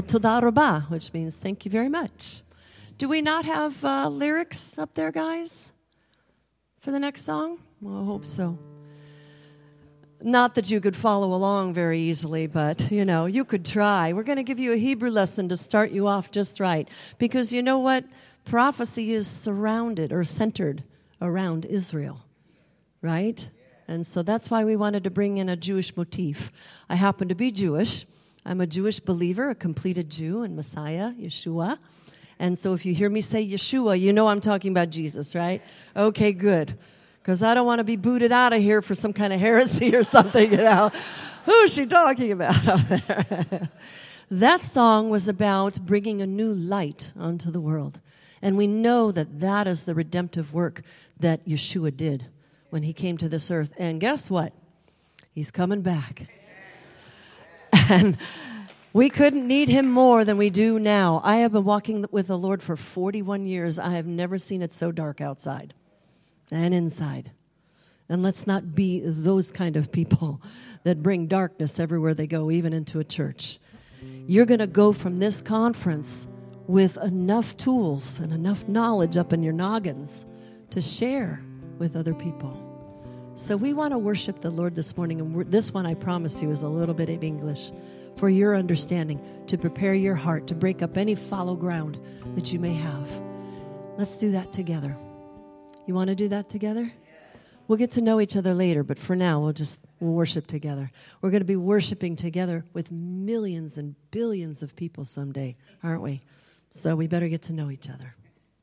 called Toda Rabah, which means thank you very much. Do we not have lyrics up there, guys, for the next song? Well, I hope so. Not that you could follow along very easily, but, you could try. We're going to give you a Hebrew lesson to start you off just right. Because you know what? Prophecy is surrounded or centered around Israel, right? And so that's why we wanted to bring in a Jewish motif. I happen to be Jewish. I'm a Jewish believer, a completed Jew in Messiah, Yeshua. And so if you hear me say Yeshua, you know I'm talking about Jesus, right? Okay, good. Because I don't want to be booted out of here for some kind of heresy or something, Who's she talking about out there? That song was about bringing a new light onto the world. And we know that that is the redemptive work that Yeshua did when he came to this earth. And guess what? He's coming back. And we couldn't need him more than we do now. I have been walking with the Lord for 41 years. I have never seen it so dark outside and inside. And let's not be those kind of people that bring darkness everywhere they go, even into a church. You're going to go from this conference with enough tools and enough knowledge up in your noggins to share with other people. So we want to worship the Lord this morning. And this one, I promise you, is a little bit of English for your understanding, to prepare your heart, to break up any fallow ground that you may have. Let's do that together. You want to do that together? We'll get to know each other later, but for now, we'll worship together. We're going to be worshiping together with millions and billions of people someday, aren't we? So we better get to know each other.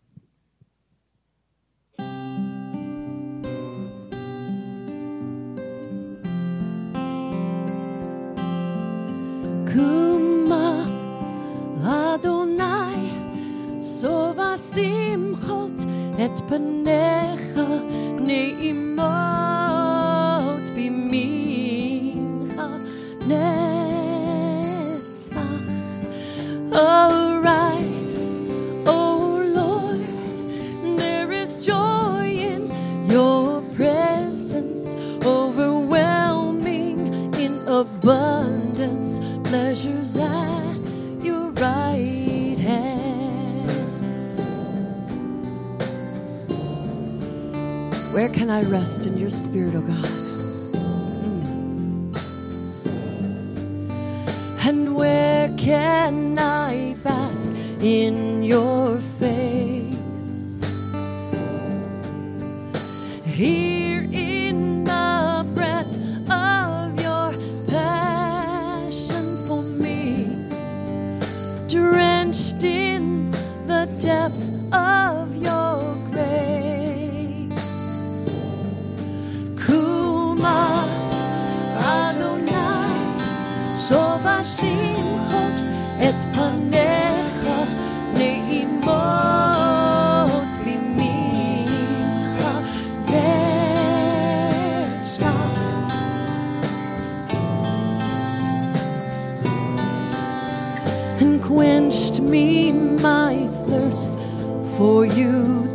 Kuma Adonai Sova Simchot Et Panecha Neimot Bimincha Netzach. Arise, O Lord, there is joy in your presence, overwhelming in abundance, pleasures at your right hand. Where can I rest in your spirit, O God? And where can I bask in your face? Here in the breath of your passion for me, drenched in the depth of your grace. Kuma Adonai Sova Simchot Et Panecha Neimot Bimincha Netzach. And quenched me my thirst for you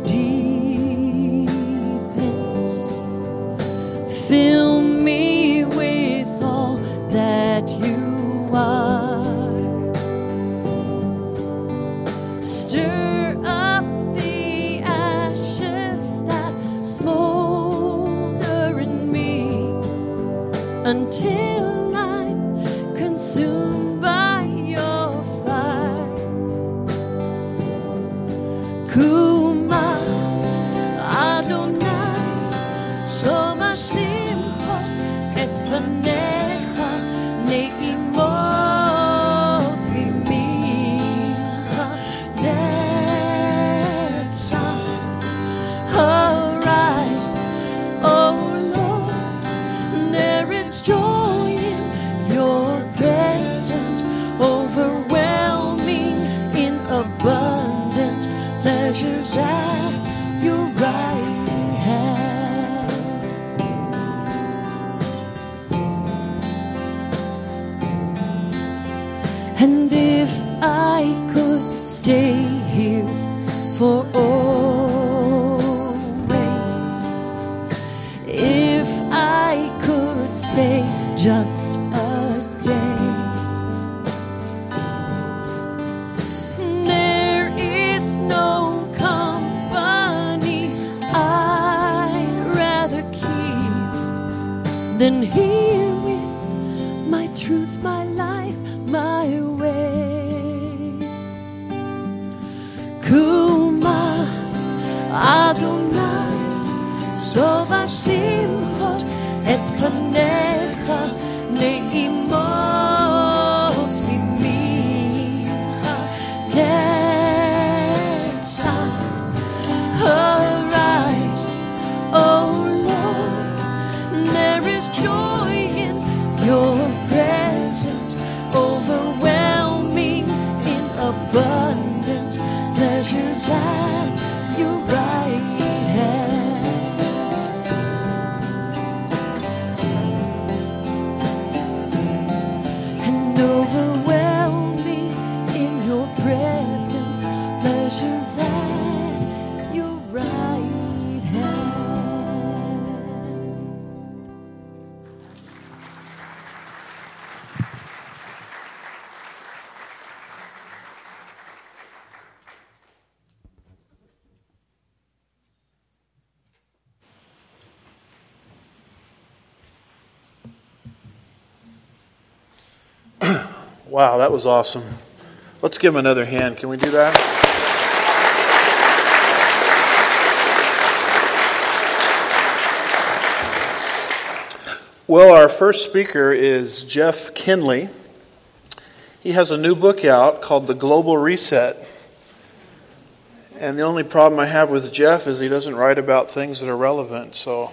deepens. Fill me with all that you are. Stir up the ashes that smolder in me until I'm consumed by your fire. Kuma Adonai Sova Simchot Et Panecha Neimot Bimincha Netzach. Arise, O Lord, there is joy in your presence, overwhelming in abundance, pleasures at your right hand. And if I could stay here for always, if I could stay just a day, truth, my life, my way. Kuma Adonai, sova simchot et panecha neimot mimicha netzach. Arise, O Lord, there is joy in your presence, overwhelming in abundance, pleasures at your right hand. And overwhelming in your presence, pleasures at your right hand. Wow, that was awesome. Let's give him another hand. Can we do that? Well, our first speaker is Jeff Kinley. He has a new book out called The Global Reset. And the only problem I have with Jeff is he doesn't write about things that are relevant, so...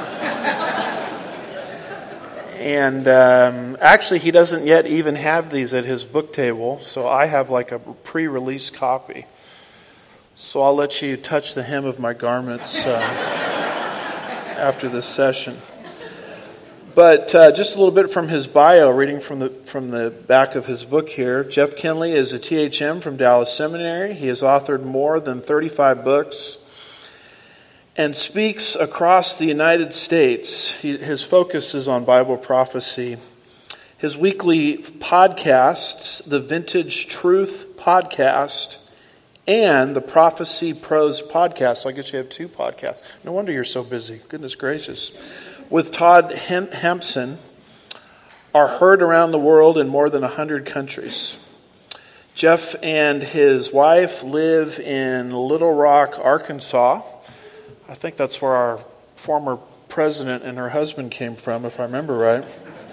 And actually, he doesn't yet even have these at his book table, so I have like a pre-release copy. So I'll let you touch the hem of my garments after this session. But just a little bit from his bio, reading from the back of his book here. Jeff Kinley is a THM from Dallas Seminary. He has authored more than 35 books and speaks across the United States. His focus is on Bible prophecy. His weekly podcasts, the Vintage Truth Podcast and the Prophecy Pros Podcast. So I guess you have two podcasts. No wonder you're so busy. Goodness gracious. With Todd Hampson, are heard around the world in more than 100 countries. Jeff and his wife live in Little Rock, Arkansas. I think that's where our former president and her husband came from, if I remember right.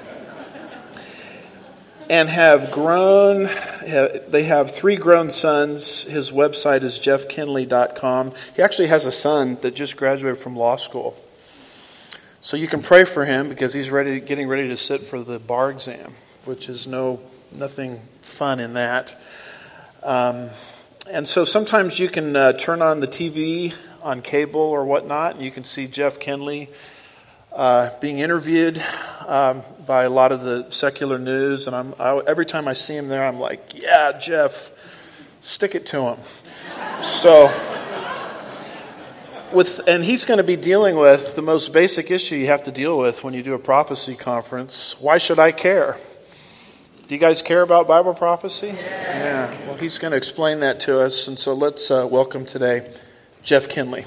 And have grown, they have 3 grown sons. His website is jeffkinley.com. He actually has a son that just graduated from law school. So you can pray for him because he's getting ready to sit for the bar exam, which is nothing fun in that. And so sometimes you can turn on the TV on cable or whatnot, and you can see Jeff Kinley being interviewed by a lot of the secular news. And every time I see him there, I'm like, yeah, Jeff, stick it to him. So, and he's going to be dealing with the most basic issue you have to deal with when you do a prophecy conference. Why should I care? Do you guys care about Bible prophecy? Yeah. Well, he's going to explain that to us. And so let's welcome today Jeff Kinley.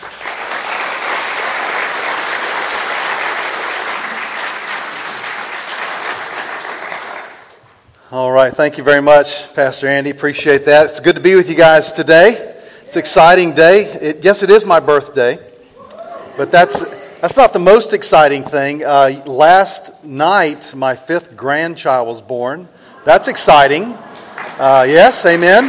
All right, thank you very much, Pastor Andy. Appreciate that. It's good to be with you guys today. It's an exciting day. Yes, it is my birthday, but that's not the most exciting thing. Last night, my 5th grandchild was born. That's exciting. Yes, amen.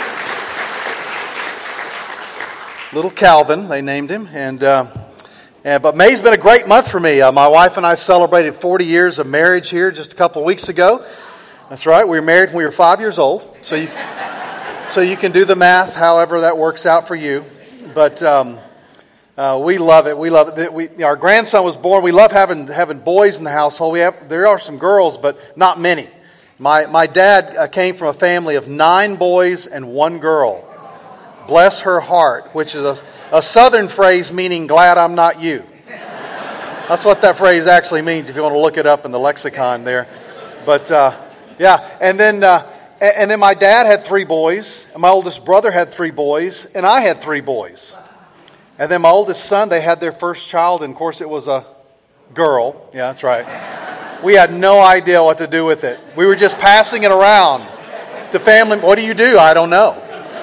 Little Calvin, they named him. But May's been a great month for me. My wife and I celebrated 40 years of marriage here just a couple of weeks ago. That's right, we were married when we were 5 years old. So you can do the math, however that works out for you. But we love it. We love it. Our grandson was born. We love having boys in the household. There are some girls, but not many. My dad came from a family of 9 boys and 1 girl. Bless her heart, which is a southern phrase meaning glad I'm not you. That's what that phrase actually means if you want to look it up in the lexicon there. But yeah, and then my dad had 3 boys, and my oldest brother had 3 boys, and I had 3 boys. And then my oldest son, they had their first child, and of course it was a girl. Yeah, that's right. We had no idea what to do with it. We were just passing it around to family. What do you do? I don't know.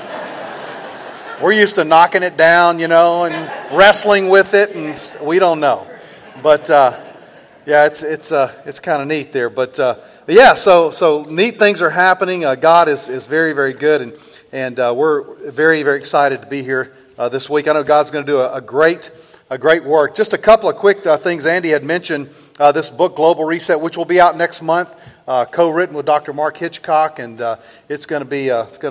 We're used to knocking it down, and wrestling with it, and we don't know. But yeah, it's kind of neat there. But yeah, so neat things are happening. God is very, very good, and we're very, very excited to be here this week. I know God's going to do a great work. Just a couple of quick things. Andy had mentioned this book, Global Reset, which will be out next month, co-written with Dr. Mark Hitchcock, and it's going to be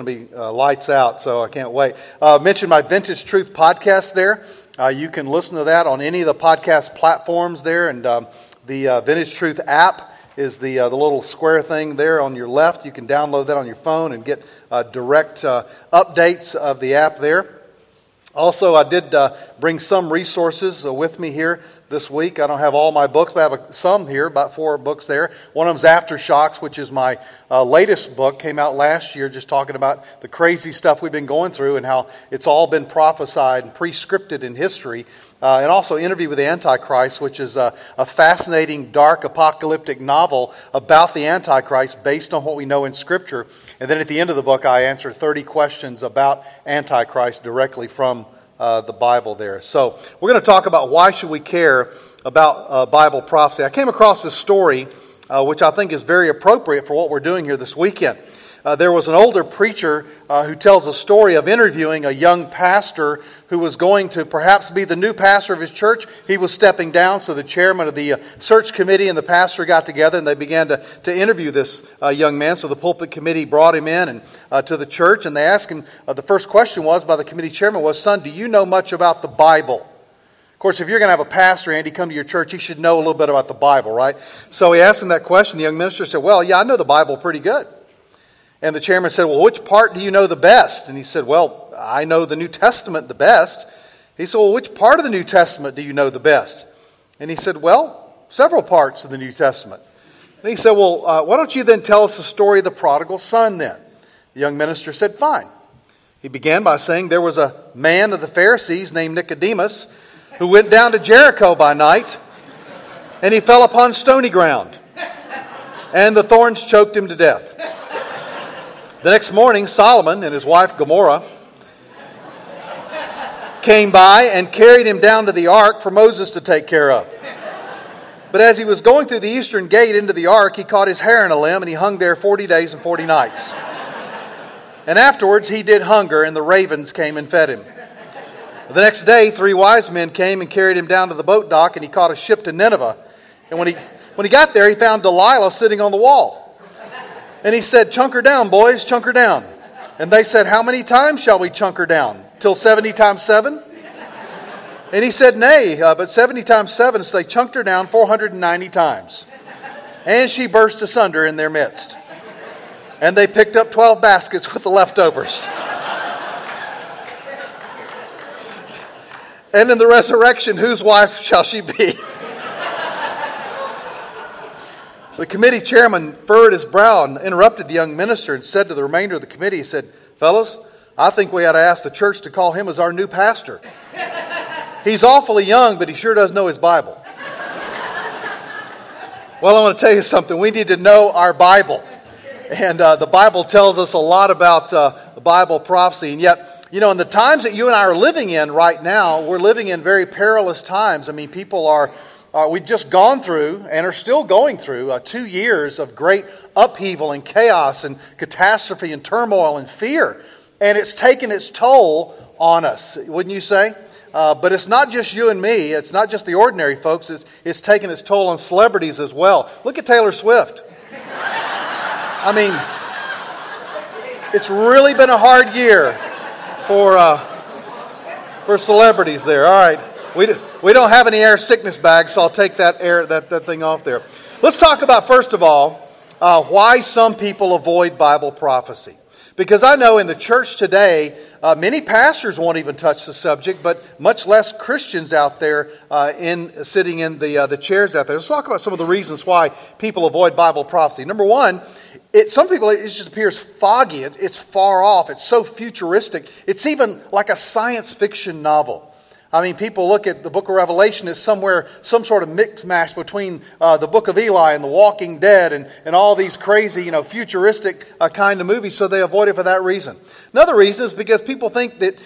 lights out. So I can't wait. Mentioned my Vintage Truth podcast there. You can listen to that on any of the podcast platforms there, and the Vintage Truth app is the little square thing there on your left. You can download that on your phone and get direct updates of the app there. Also, I did bring some resources with me here this week. I don't have all my books, but I have some here, about 4 books there. One of them is Aftershocks, which is my latest book. Came out last year, just talking about the crazy stuff we've been going through and how it's all been prophesied and pre-scripted in history. And also Interview with the Antichrist, which is a fascinating, dark, apocalyptic novel about the Antichrist based on what we know in Scripture. And then at the end of the book, I answer 30 questions about Antichrist directly from the Bible there. So we're going to talk about why should we care about Bible prophecy. I came across this story, which I think is very appropriate for what we're doing here this weekend. There was an older preacher who tells a story of interviewing a young pastor who was going to perhaps be the new pastor of his church. He was stepping down, so the chairman of the search committee and the pastor got together and they began to interview this young man. So the pulpit committee brought him in and to the church, and they asked him, the first question was by the committee chairman was, "Son, do you know much about the Bible?" Of course, if you're going to have a pastor, Andy, come to your church, you should know a little bit about the Bible, right? So he asked him that question. The young minister said, "Well, yeah, I know the Bible pretty good." And the chairman said, "Well, which part do you know the best?" And he said, "Well, I know the New Testament the best." He said, "Well, which part of the New Testament do you know the best?" And he said, "Well, several parts of the New Testament." And he said, "Well, why don't you then tell us the story of the prodigal son then?" The young minister said, "Fine." He began by saying there was a man of the Pharisees named Nicodemus who went down to Jericho by night, and he fell upon stony ground, and the thorns choked him to death. The next morning, Solomon and his wife Gomorrah came by and carried him down to the ark for Moses to take care of. But as he was going through the eastern gate into the ark, he caught his hair in a limb, and he hung there 40 days and 40 nights. And afterwards he did hunger, and the ravens came and fed him. The next day 3 wise men came and carried him down to the boat dock, and he caught a ship to Nineveh. And when he got there, he found Delilah sitting on the wall. And he said, "Chunk her down, boys, chunk her down." And they said, "How many times shall we chunk her down? Till 70 times 7? And he said, "Nay, but 70 times 7, so they chunked her down 490 times. And she burst asunder in their midst. And they picked up 12 baskets with the leftovers. And in the resurrection, whose wife shall she be?" The committee chairman furrowed his brow and interrupted the young minister and said to the remainder of the committee, he said, "Fellas, I think we ought to ask the church to call him as our new pastor. He's awfully young, but he sure does know his Bible." Well, I want to tell you something. We need to know our Bible. And the Bible tells us a lot about the Bible prophecy. And yet, in the times that you and I are living in right now, we're living in very perilous times. I mean, people are... we've just gone through and are still going through 2 years of great upheaval and chaos and catastrophe and turmoil and fear. And it's taken its toll on us, wouldn't you say? But it's not just you and me. It's not just the ordinary folks. It's taken its toll on celebrities as well. Look at Taylor Swift. I mean, it's really been a hard year for celebrities there. All right. We don't have any air sickness bags, so I'll take that thing off there. Let's talk about, first of all, why some people avoid Bible prophecy. Because I know in the church today, many pastors won't even touch the subject, but much less Christians out there sitting in the chairs out there. Let's talk about some of the reasons why people avoid Bible prophecy. Number one, some people, it just appears foggy. It's far off. It's so futuristic. It's even like a science fiction novel. I mean, people look at the book of Revelation as somewhere, some sort of mix mash between the book of Eli and The Walking Dead and all these crazy, futuristic kind of movies, so they avoid it for that reason. Another reason is because people think that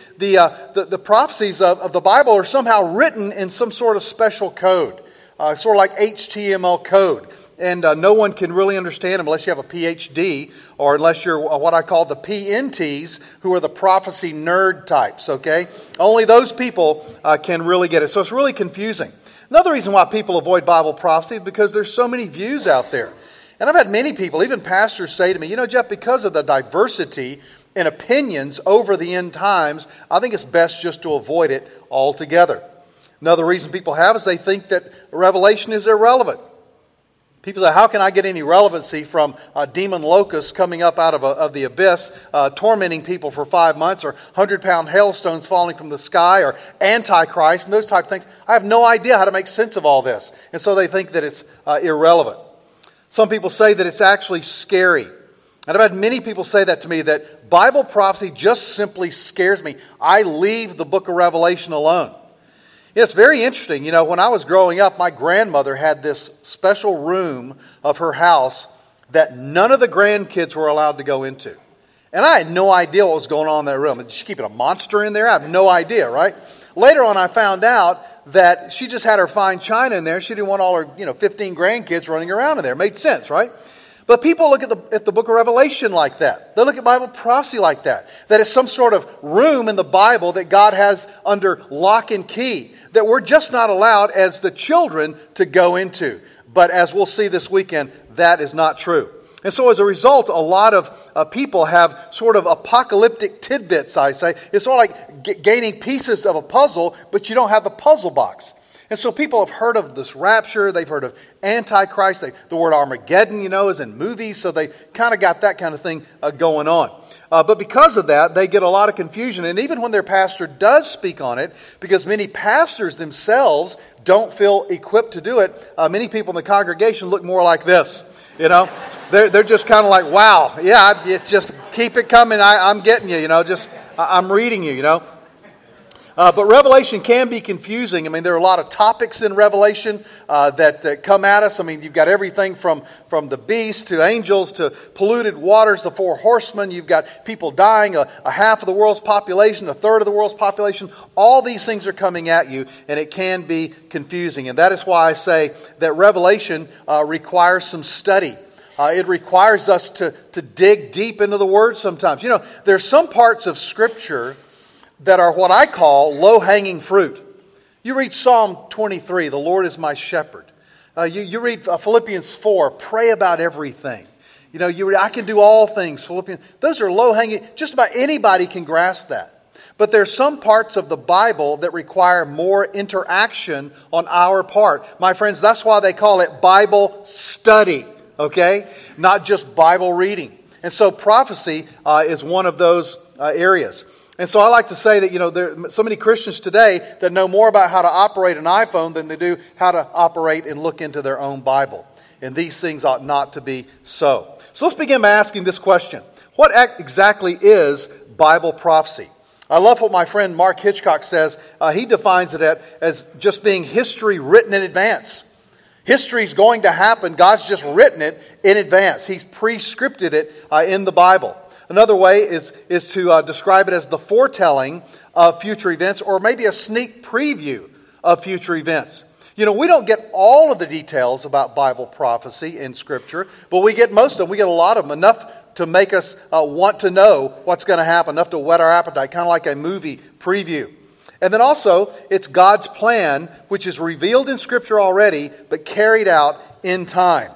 the prophecies of the Bible are somehow written in some sort of special code, sort of like HTML code. And no one can really understand them unless you have a PhD or unless you're what I call the PNTs, who are the prophecy nerd types, okay? Only those people can really get it. So it's really confusing. Another reason why people avoid Bible prophecy is because there's so many views out there. And I've had many people, even pastors, say to me, Jeff, because of the diversity in opinions over the end times, I think it's best just to avoid it altogether. Another reason people have is they think that Revelation is irrelevant. People say, how can I get any relevancy from demon locusts coming up out of the abyss, tormenting people for 5 months, or 100-pound hailstones falling from the sky, or Antichrist, and those type of things? I have no idea how to make sense of all this. And so they think that it's irrelevant. Some people say that it's actually scary. And I've had many people say that to me, that Bible prophecy just simply scares me. I leave the book of Revelation alone. It's very interesting. When I was growing up, my grandmother had this special room of her house that none of the grandkids were allowed to go into. And I had no idea what was going on in that room. Did she keep a monster in there? I have no idea, right? Later on, I found out that she just had her fine china in there. She didn't want all her 15 grandkids running around in there. It made sense, right? But people look at the book of Revelation like that. They look at Bible prophecy like that. That it's some sort of room in the Bible that God has under lock and key, that we're just not allowed as the children to go into. But as we'll see this weekend, that is not true. And so as a result, a lot of people have sort of apocalyptic tidbits, I say. It's sort of like gaining pieces of a puzzle, but you don't have the puzzle box. And so people have heard of this rapture, they've heard of Antichrist, the word Armageddon, is in movies, so they kind of got that kind of thing going on. But because of that, they get a lot of confusion. And even when their pastor does speak on it, because many pastors themselves don't feel equipped to do it, many people in the congregation look more like this, They're just kind of like, wow, yeah, it's just keep it coming, I'm getting you, I'm reading you, But Revelation can be confusing. I mean, there are a lot of topics in Revelation that come at us. I mean, you've got everything from the beast to angels to polluted waters, the four horsemen. You've got people dying, a half of the world's population, a third of the world's population. All these things are coming at you, and it can be confusing. And that is why I say that Revelation requires some study. It requires us to dig deep into the Word sometimes. There's some parts of Scripture that are what I call low-hanging fruit. You read Psalm 23, the Lord is my shepherd. You read Philippians 4, pray about everything. You read, I can do all things, Philippians. Those are low-hanging, just about anybody can grasp that. But there's some parts of the Bible that require more interaction on our part. My friends, that's why they call it Bible study, okay? Not just Bible reading. And so prophecy is one of those areas. And so I like to say that, there are so many Christians today that know more about how to operate an iPhone than they do how to operate and look into their own Bible. And these things ought not to be so. So let's begin by asking this question. What exactly is Bible prophecy? I love what my friend Mark Hitchcock says. He defines it as just being history written in advance. History's going to happen. God's just written it in advance. He's pre-scripted it in the Bible. Another way is to describe it as the foretelling of future events, or maybe a sneak preview of future events. We don't get all of the details about Bible prophecy in Scripture, but we get most of them. We get a lot of them, enough to make us want to know what's going to happen, enough to whet our appetite, kind of like a movie preview. And then also, it's God's plan, which is revealed in Scripture already, but carried out in time.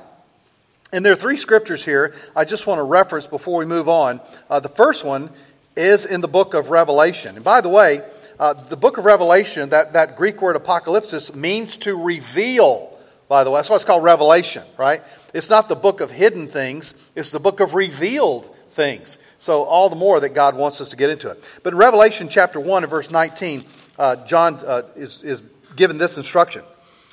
And there are three scriptures here I just want to reference before we move on. The first one is in the book of Revelation. And by the way, the book of Revelation, that Greek word apocalypsis, means to reveal, by the way. That's why it's called Revelation, right? It's not the book of hidden things. It's the book of revealed things. So all the more that God wants us to get into it. But in Revelation chapter 1 and verse 19, John is given this instruction.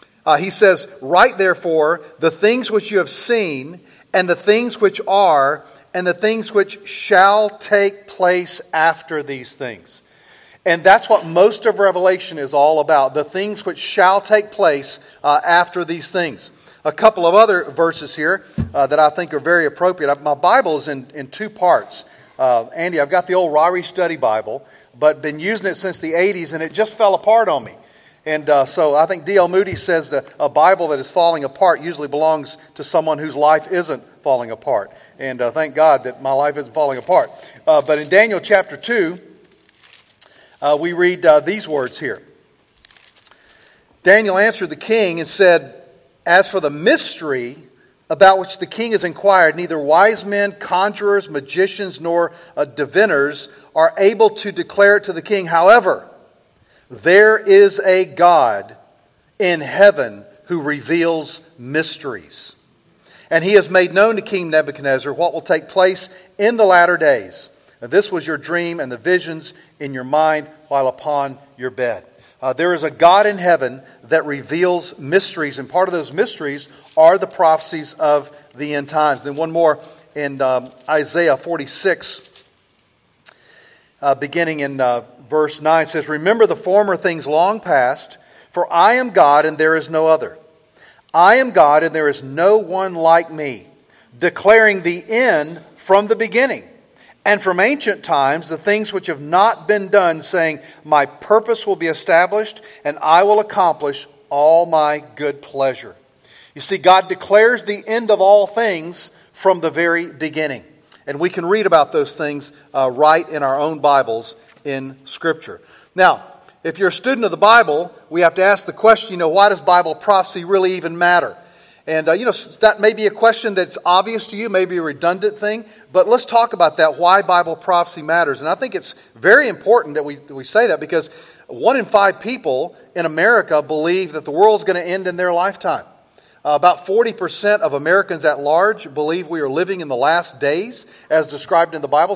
He says, write therefore the things which you have seen, and the things which are, and the things which shall take place after these things. And that's what most of Revelation is all about, the things which shall take place after these things. A couple of other verses here that I think are very appropriate. My Bible is in two parts. Andy, I've got the old Ryrie Study Bible, but been using it since the 80s, and it just fell apart on me. And so I think D.L. Moody says that a Bible that is falling apart usually belongs to someone whose life isn't falling apart. And thank God that my life isn't falling apart. But in Daniel chapter 2, we read these words here. Daniel answered the king and said, "As for the mystery about which the king has inquired, neither wise men, conjurers, magicians, nor diviners are able to declare it to the king. However, there is a God in heaven who reveals mysteries. And he has made known to King Nebuchadnezzar what will take place in the latter days. And this was your dream and the visions in your mind while upon your bed." There is a God in heaven that reveals mysteries, and part of those mysteries are the prophecies of the end times. Then one more in Isaiah 46, beginning in verse 9, says, "Remember the former things long past, for I am God and there is no other. I am God and there is no one like me, declaring the end from the beginning, and from ancient times the things which have not been done, saying, my purpose will be established and I will accomplish all my good pleasure." You see, God declares the end of all things from the very beginning. And we can read about those things right in our own Bibles in Scripture. Now, if you're a student of the Bible, we have to ask the question, why does Bible prophecy really even matter? And, that may be a question that's obvious to you, maybe a redundant thing, but let's talk about that, why Bible prophecy matters. And I think it's very important that we say that, because 1 in 5 people in America believe that the world's going to end in their lifetime. About 40% of Americans at large believe we are living in the last days, as described in the Bible.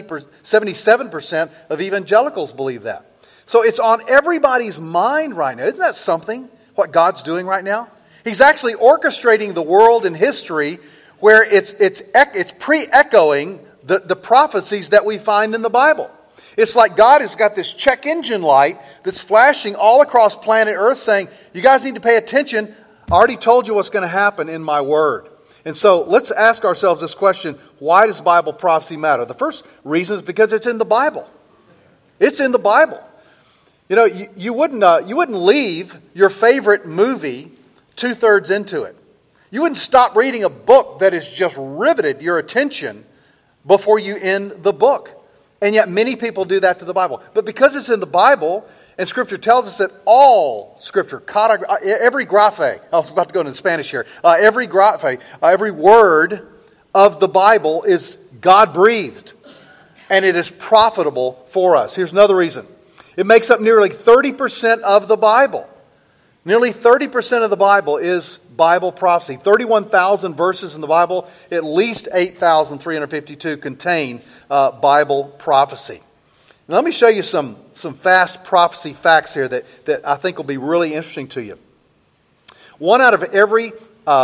77% of evangelicals believe that. So it's on everybody's mind right now. Isn't that something, what God's doing right now? He's actually orchestrating the world in history where it's pre-echoing the prophecies that we find in the Bible. It's like God has got this check engine light that's flashing all across planet Earth saying, you guys need to pay attention. I already told you what's going to happen in my word. And so let's ask ourselves this question, why does Bible prophecy matter? The first reason is because it's in the Bible. It's in the Bible. You wouldn't leave your favorite movie 2/3 into it. You wouldn't stop reading a book that has just riveted your attention before you end the book. And yet many people do that to the Bible. But because it's in the Bible, and Scripture tells us that all Scripture, every graphe, I was about to go into Spanish here, every graphe, every word of the Bible is God-breathed. And it is profitable for us. Here's another reason. It makes up nearly 30% of the Bible. Nearly 30% of the Bible is Bible prophecy. 31,000 verses in the Bible, at least 8,352 contain Bible prophecy. Now, let me show you some fast prophecy facts here that I think will be really interesting to you. One out of every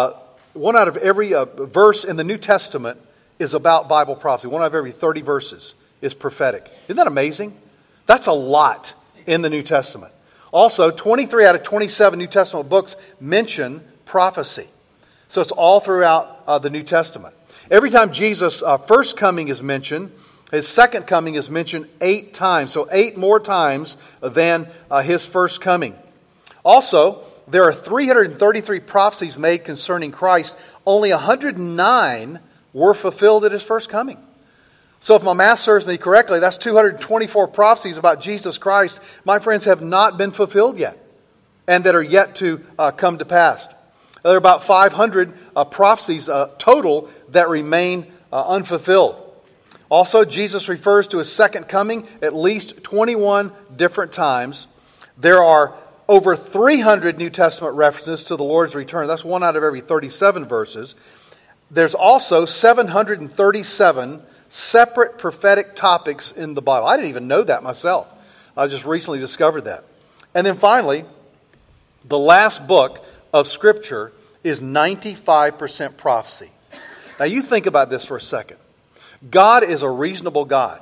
verse in the New Testament is about Bible prophecy. One out of every 30 verses is prophetic. Isn't that amazing? That's a lot in the New Testament. Also, 23 out of 27 New Testament books mention prophecy. So it's all throughout the New Testament. Every time Jesus' first coming is mentioned, his second coming is mentioned 8 times. So 8 more times than his first coming. Also, there are 333 prophecies made concerning Christ. Only 109 were fulfilled at his first coming. So if my math serves me correctly, that's 224 prophecies about Jesus Christ, my friends, have not been fulfilled yet, and that are yet to come to pass. There are about 500 prophecies total that remain unfulfilled. Also, Jesus refers to his second coming at least 21 different times. There are over 300 New Testament references to the Lord's return. That's 1 out of every 37 verses. There's also 737 separate prophetic topics in the Bible. I didn't even know that myself. I just recently discovered that. And then finally, the last book of Scripture is 95% prophecy. Now you think about this for a second. God is a reasonable God.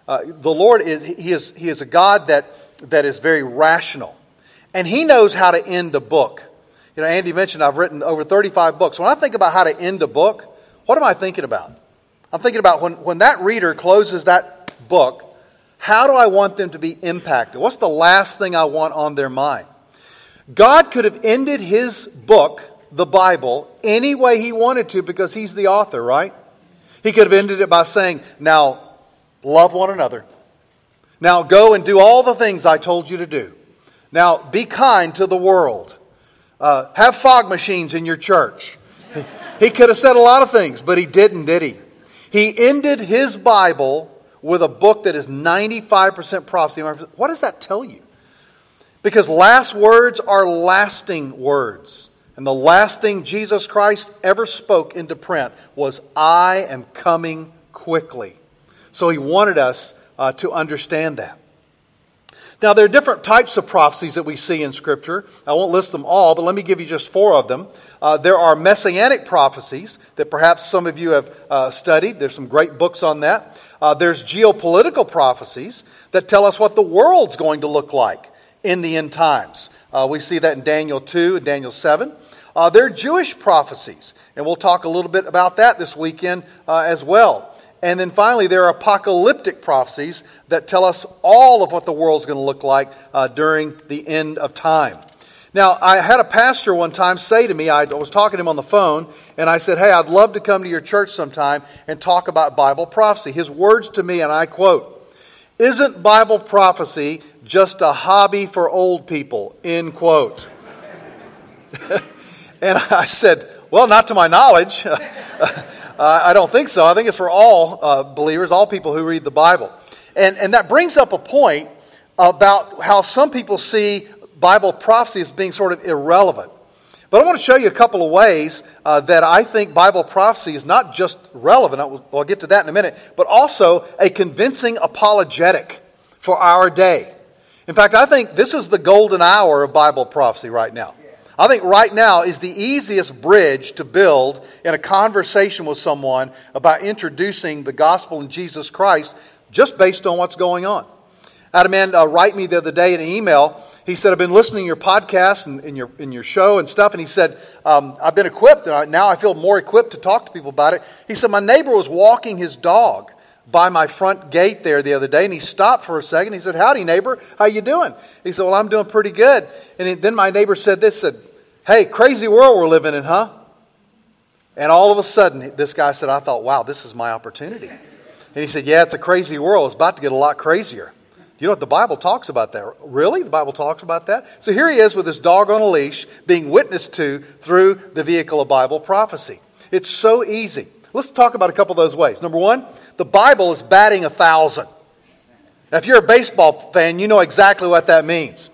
The Lord is a God that is very rational. And He knows how to end a book. Andy mentioned I've written over 35 books. When I think about how to end a book, what am I thinking about? I'm thinking about when that reader closes that book, how do I want them to be impacted? What's the last thing I want on their mind? God could have ended His book, the Bible, any way He wanted to because He's the author, right? He could have ended it by saying, now, love one another. Now, go and do all the things I told you to do. Now, be kind to the world. Have fog machines in your church. He could have said a lot of things, but He didn't, did He? He ended His Bible with a book that is 95% prophecy. What does that tell you? Because last words are lasting words. And the last thing Jesus Christ ever spoke into print was, I am coming quickly. So He wanted us to understand that. Now, there are different types of prophecies that we see in Scripture. I won't list them all, but let me give you just 4 of them. There are messianic prophecies that perhaps some of you have studied. There's some great books on that. There's geopolitical prophecies that tell us what the world's going to look like in the end times. We see that in Daniel 2 and Daniel 7. There are Jewish prophecies, and we'll talk a little bit about that this weekend as well. And then finally, there are apocalyptic prophecies that tell us all of what the world's going to look like during the end of time. Now, I had a pastor one time say to me, I was talking to him on the phone, and I said, hey, I'd love to come to your church sometime and talk about Bible prophecy. His words to me, and I quote, isn't Bible prophecy just a hobby for old people, end quote. And I said, well, not to my knowledge. I don't think so. I think it's for all believers, all people who read the Bible. And that brings up a point about how some people see Bible prophecy as being sort of irrelevant. But I want to show you a couple of ways that I think Bible prophecy is not just relevant, I'll get to that in a minute, but also a convincing apologetic for our day. In fact, I think this is the golden hour of Bible prophecy right now. I think right now is the easiest bridge to build in a conversation with someone about introducing the gospel in Jesus Christ just based on what's going on. I had a man write me the other day in an email. He said, I've been listening to your podcast and in your show and stuff. And he said, I've been equipped. And now I feel more equipped to talk to people about it. He said, my neighbor was walking his dog by my front gate there the other day. And he stopped for a second. He said, howdy, neighbor. How you doing? He said, well, I'm doing pretty good. And then my neighbor said this, said, hey, crazy world we're living in, huh? And all of a sudden, this guy said, I thought, wow, this is my opportunity. And he said, yeah, it's a crazy world. It's about to get a lot crazier. You know what the Bible talks about that? Really? The Bible talks about that? So here he is with his dog on a leash being witnessed to through the vehicle of Bible prophecy. It's so easy. Let's talk about a couple of those ways. Number one, the Bible is batting 1,000. Now, if you're a baseball fan, you know exactly what that means.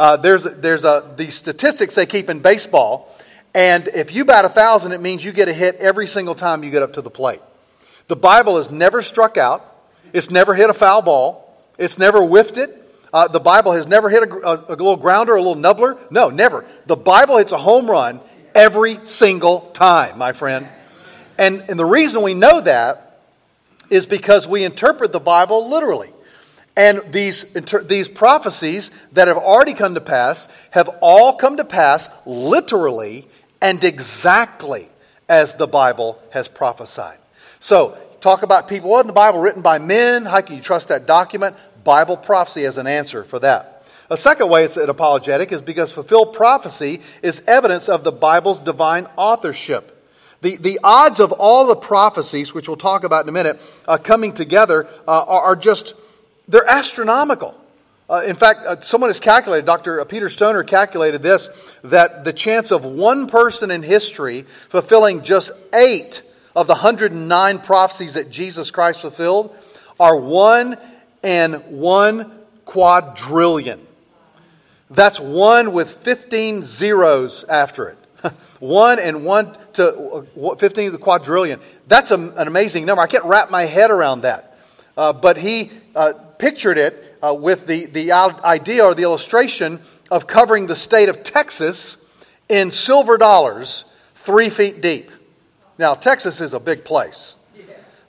The statistics they keep in baseball, and if you bat 1,000, it means you get a hit every single time you get up to the plate. The Bible has never struck out. It's never hit a foul ball. It's never whiffed it. The Bible has never hit a little grounder, a little nubbler. No, never. The Bible hits a home run every single time, my friend. And the reason we know that is because we interpret the Bible literally. And these prophecies that have already come to pass have all come to pass literally and exactly as the Bible has prophesied. So, talk about people, wasn't the Bible written by men? How can you trust that document? Bible prophecy as an answer for that. A second way it's an apologetic is because fulfilled prophecy is evidence of the Bible's divine authorship. The odds of all the prophecies, which we'll talk about in a minute, coming together are just, they're astronomical. In fact, someone has calculated, Dr. Peter Stoner calculated this, that the chance of one person in history fulfilling just 8 of the 109 prophecies that Jesus Christ fulfilled are 1 in 1 quadrillion. That's 1 with 15 zeros after it. 1 and 1 to 15 to the quadrillion. That's an amazing number. I can't wrap my head around that. But he pictured it with the idea or the illustration of covering the state of Texas in silver dollars 3 feet deep. Now, Texas is a big place.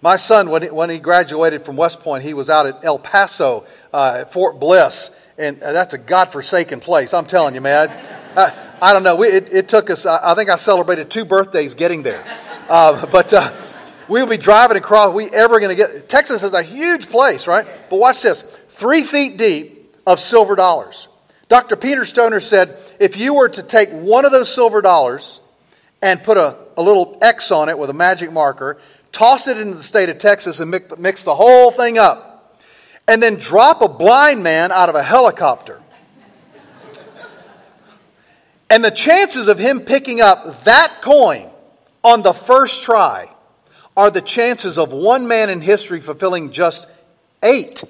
My son, when he graduated from West Point, he was out at El Paso, at Fort Bliss, and that's a godforsaken place. I'm telling you, man. I don't know. It took us. I think I celebrated 2 birthdays getting there, but we'll be driving across. We ever going to get? Texas is a huge place, right? But watch this: 3 feet deep of silver dollars. Dr. Peter Stoner said, if you were to take one of those silver dollars and put a little X on it with a magic marker, toss it into the state of Texas and mix the whole thing up, and then drop a blind man out of a helicopter, and the chances of him picking up that coin on the first try are the chances of one man in history fulfilling just 8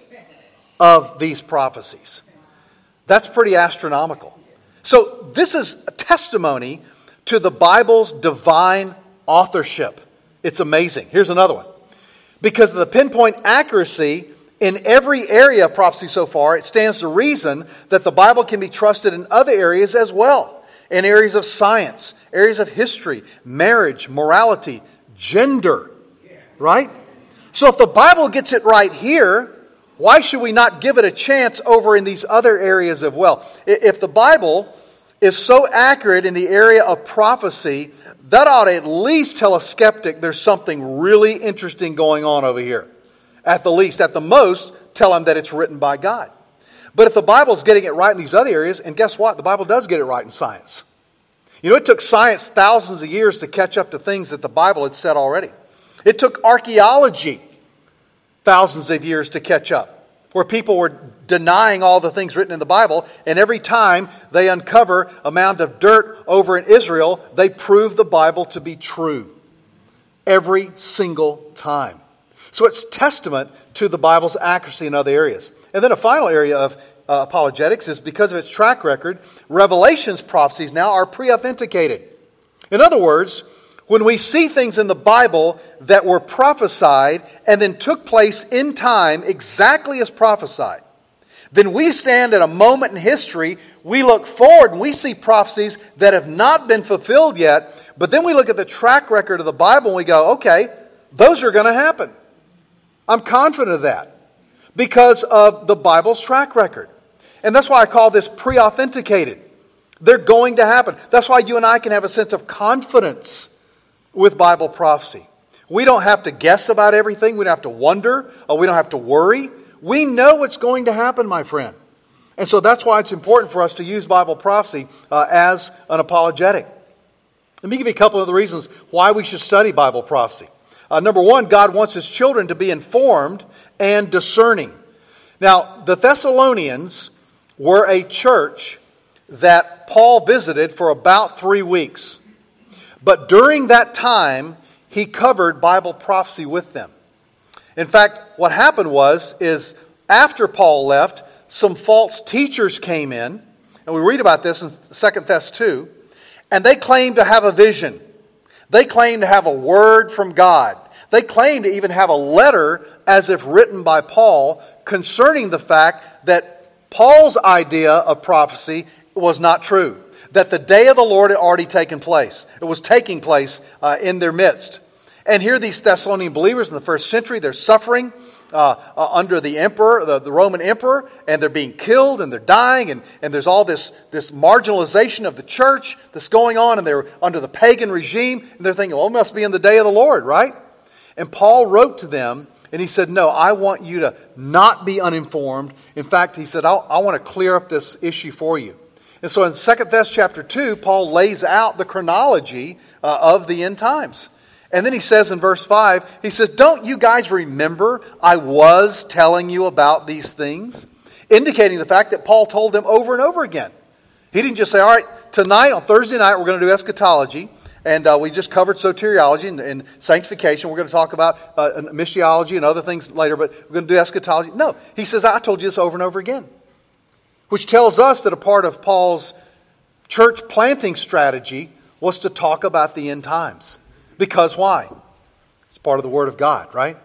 of these prophecies. That's pretty astronomical. So this is a testimony to the Bible's divine authorship. It's amazing. Here's another one. Because of the pinpoint accuracy in every area of prophecy so far, it stands to reason that the Bible can be trusted in other areas as well. In areas of science, areas of history, marriage, morality, gender. Right? So if the Bible gets it right here, why should we not give it a chance over in these other areas as well? If the Bible is so accurate in the area of prophecy, that ought to at least tell a skeptic there's something really interesting going on over here. At the least, at the most, tell him that it's written by God. But if the Bible's getting it right in these other areas, and guess what? The Bible does get it right in science. You know, it took science thousands of years to catch up to things that the Bible had said already. It took archaeology thousands of years to catch up, where people were denying all the things written in the Bible, and every time they uncover a mound of dirt over in Israel, they prove the Bible to be true. Every single time. So it's testament to the Bible's accuracy in other areas. And then a final area of apologetics is because of its track record, Revelation's prophecies now are pre-authenticated. In other words, when we see things in the Bible that were prophesied and then took place in time exactly as prophesied, then we stand at a moment in history, we look forward and we see prophecies that have not been fulfilled yet, but then we look at the track record of the Bible and we go, okay, those are going to happen. I'm confident of that because of the Bible's track record. And that's why I call this pre-authenticated. They're going to happen. That's why you and I can have a sense of confidence with Bible prophecy. We don't have to guess about everything. We don't have to wonder. We don't have to worry. We know what's going to happen, my friend. And so that's why it's important for us to use Bible prophecy as an apologetic. Let me give you a couple of the reasons why we should study Bible prophecy. Number one, God wants His children to be informed and discerning. Now, the Thessalonians were a church that Paul visited for about 3 weeks. But during that time, he covered Bible prophecy with them. In fact, what happened is after Paul left, some false teachers came in, and we read about this in 2 Thess 2, and they claimed to have a vision. They claimed to have a word from God. They claimed to even have a letter as if written by Paul concerning the fact that Paul's idea of prophecy was not true. That the day of the Lord had already taken place. It was taking place in their midst. And here these Thessalonian believers in the first century, they're suffering under the emperor, the Roman emperor, and they're being killed and they're dying, and there's all this marginalization of the church that's going on, and they're under the pagan regime, and they're thinking, well, it must be in the day of the Lord, right? And Paul wrote to them, and he said, no, I want you to not be uninformed. In fact, he said, I want to clear up this issue for you. And so in 2 Thess chapter 2, Paul lays out the chronology of the end times. And then he says in verse 5, he says, don't you guys remember I was telling you about these things? Indicating the fact that Paul told them over and over again. He didn't just say, all right, tonight on Thursday night we're going to do eschatology. And we just covered soteriology and sanctification. We're going to talk about missiology and other things later, but we're going to do eschatology. No, he says, I told you this over and over again. Which tells us that a part of Paul's church planting strategy was to talk about the end times. Because why? It's part of the Word of God, right?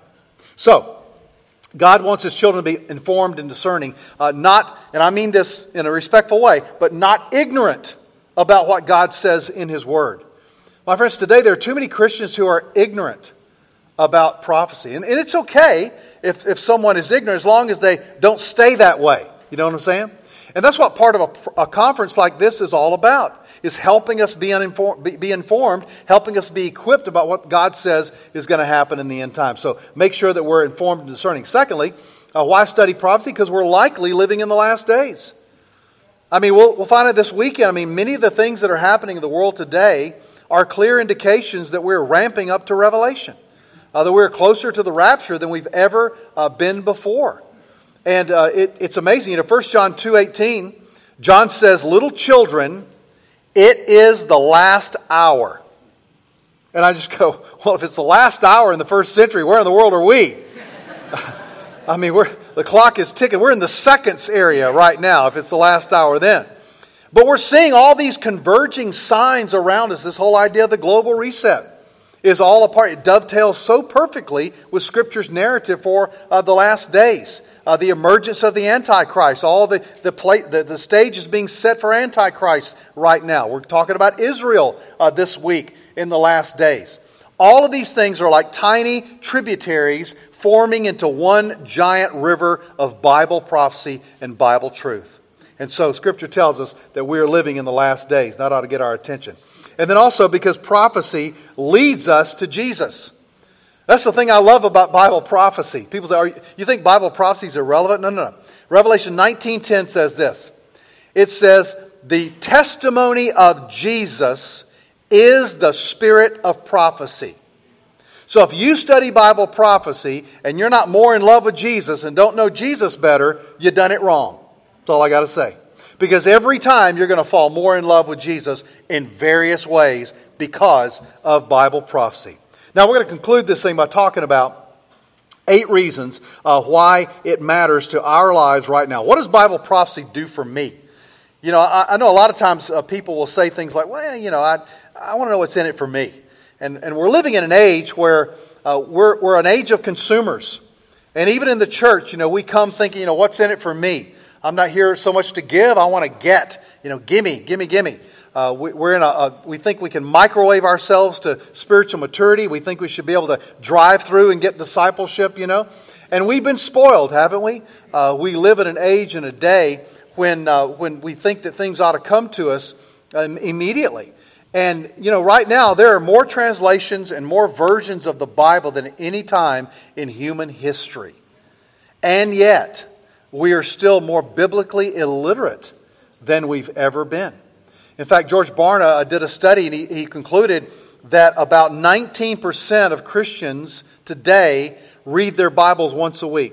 So, God wants His children to be informed and discerning, not, and I mean this in a respectful way, but not ignorant about what God says in His Word. My friends, today there are too many Christians who are ignorant about prophecy. And it's okay if someone is ignorant as long as they don't stay that way. You know what I'm saying? And that's what part of a conference like this is all about, is helping us be informed, helping us be equipped about what God says is going to happen in the end time. So make sure that we're informed and discerning. Secondly, why study prophecy? Because we're likely living in the last days. I mean, we'll find it this weekend. I mean, many of the things that are happening in the world today are clear indications that we're ramping up to Revelation, that we're closer to the rapture than we've ever been before. And it's amazing. 1 John 2:18, John says, "Little children, it is the last hour." And I just go, well, if it's the last hour in the first century, where in the world are we? I mean, the clock is ticking. We're in the seconds area right now, if it's the last hour then. But we're seeing all these converging signs around us. This whole idea of the global reset is all a part. It dovetails so perfectly with Scripture's narrative for the last days. The emergence of the Antichrist. All the stage is being set for Antichrist right now. We're talking about Israel this week in the last days. All of these things are like tiny tributaries forming into one giant river of Bible prophecy and Bible truth. And so Scripture tells us that we are living in the last days. That ought to get our attention. And then also because prophecy leads us to Jesus. That's the thing I love about Bible prophecy. People say, you think Bible prophecy is irrelevant? No. Revelation 19:10 says this. It says, "The testimony of Jesus is the spirit of prophecy." So if you study Bible prophecy and you're not more in love with Jesus and don't know Jesus better, you've done it wrong. That's all I got to say. Because every time you're going to fall more in love with Jesus in various ways because of Bible prophecy. Now we're going to conclude this thing by talking about 8 reasons why it matters to our lives right now. What does Bible prophecy do for me? You know, I know a lot of times people will say things like, well, you know, I want to know what's in it for me. And we're living in an age where we're an age of consumers. And even in the church, you know, we come thinking, you know, what's in it for me? I'm not here so much to give, I want to get. You know, gimme. We think we can microwave ourselves to spiritual maturity. We think we should be able to drive through and get discipleship, you know. And we've been spoiled, haven't we? We live in an age and a day when we think that things ought to come to us immediately. And, you know, right now there are more translations and more versions of the Bible than any time in human history. And yet, we are still more biblically illiterate than we've ever been. In fact, George Barna did a study and he concluded that about 19% of Christians today read their Bibles once a week.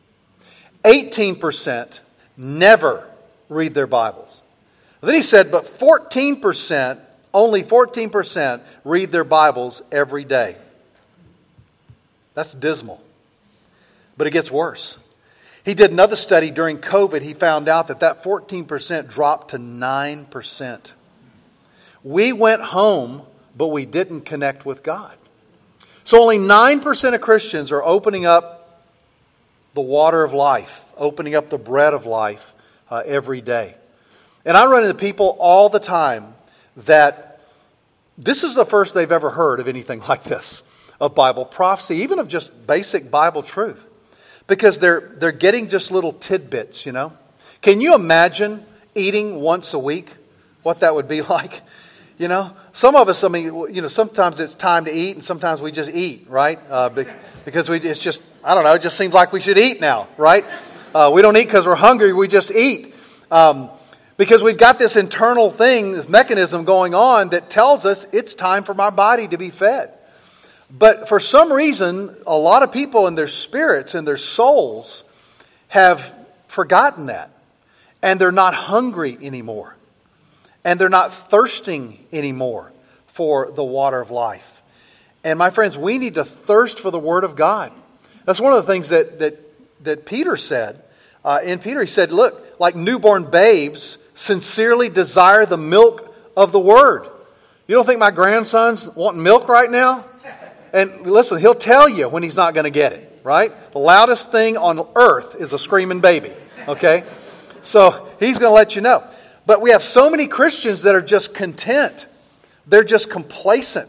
18% never read their Bibles. Then he said, but only 14% read their Bibles every day. That's dismal. But it gets worse. He did another study during COVID. He found out that 14% dropped to 9%. We went home, but we didn't connect with God. So only 9% of Christians are opening up the water of life, opening up the bread of life every day. And I run into people all the time that this is the first they've ever heard of anything like this, of Bible prophecy, even of just basic Bible truth. Because they're getting just little tidbits, you know. Can you imagine eating once a week? What that would be like? You know, some of us, I mean, you know, sometimes it's time to eat and sometimes we just eat, right? Because it's just, I don't know, it just seems like we should eat now, right? We don't eat because we're hungry, we just eat. Because we've got this internal thing, this mechanism going on that tells us it's time for my body to be fed. But for some reason, a lot of people in their spirits and their souls have forgotten that. And they're not hungry anymore. And they're not thirsting anymore for the water of life. And my friends, we need to thirst for the Word of God. That's one of the things that Peter said. In Peter, he said, look, like newborn babes sincerely desire the milk of the Word. You don't think my grandson's wanting milk right now? And listen, he'll tell you when he's not going to get it, right? The loudest thing on earth is a screaming baby, okay? So he's going to let you know. But we have so many Christians that are just content. They're just complacent.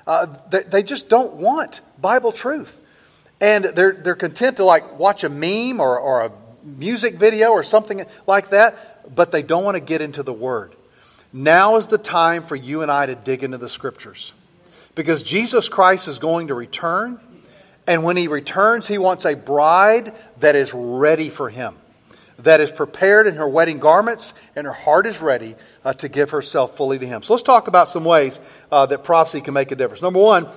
They just don't want Bible truth. And they're content to like watch a meme or a music video or something like that, but they don't want to get into the Word. Now is the time for you and I to dig into the Scriptures. Because Jesus Christ is going to return, and when He returns, He wants a bride that is ready for Him, that is prepared in her wedding garments, and her heart is ready to give herself fully to Him. So let's talk about some ways that prophecy can make a difference. Number one,